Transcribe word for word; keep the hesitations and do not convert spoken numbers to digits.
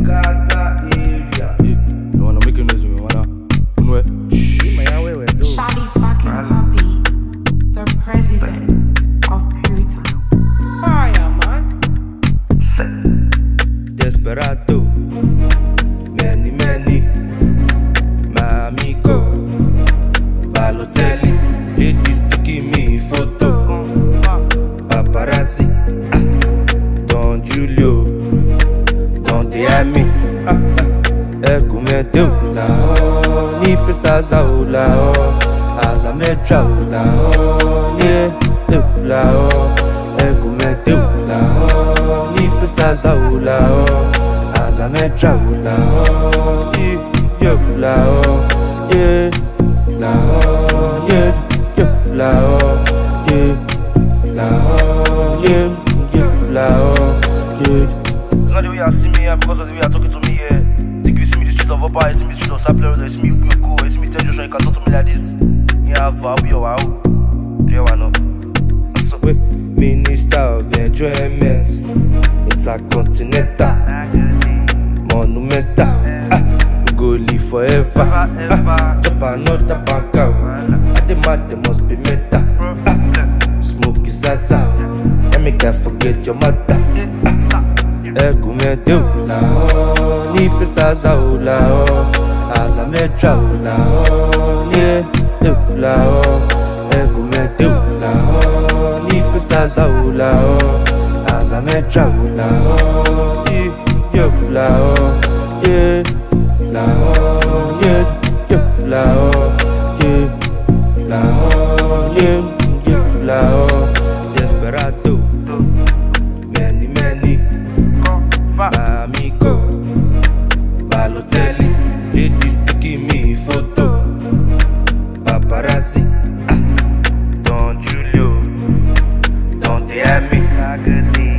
Kata area. Yeah, don't wanna make a noise with me, wanna. Unwe. Shadi fucking Puppy, the president of Puta. Fire, man. Desperado. Many, many. My amigo. Balotelli. Ladies taking me photo. Paparazzi. Ah. Don Julio. Don Diami. Ah, ah. Ego meteu la oh. Ni pestas ao la oh. Asa metra la oh. Ni eu la oh. Ego meteu la oh. Ni pestas ao la oh. Asa metra la oh. Ni eu la oh. Yeah la oh. Yeah yeah la oh. Yeah la oh. Yeah yeah la oh. Yeah. It's not the way you see me here because of the way you're talking to me here. Think you see me the street of Opa, you see me the street of Sapler, you see me Ubi Go, you see me tell Joshua, you can talk to me like this. You have a be your wow. You know. So, Wait, Minister of Enjoyment, Intercontinental, Monumental. Ah, we go live forever. Ah, chop another bank out. I demand they must be meta. Ah, smoke is zaza. Let me can't forget your mother. Ah, Ego meteu la oh. Ni pestas ao la oh. Asa metra la oh. Ni eu la oh. Ego meteu la oh. Ni pestas ao la oh. Asa metra la oh. Ni eu la oh. Yeah la oh. Yeah yeah la oh. Yeah la oh. Yeah yeah la oh. Desperado. Many many. My amigo Balotelli. Ladies taking me photo. Paparazzi. Ah. Don Julio. Don Diami.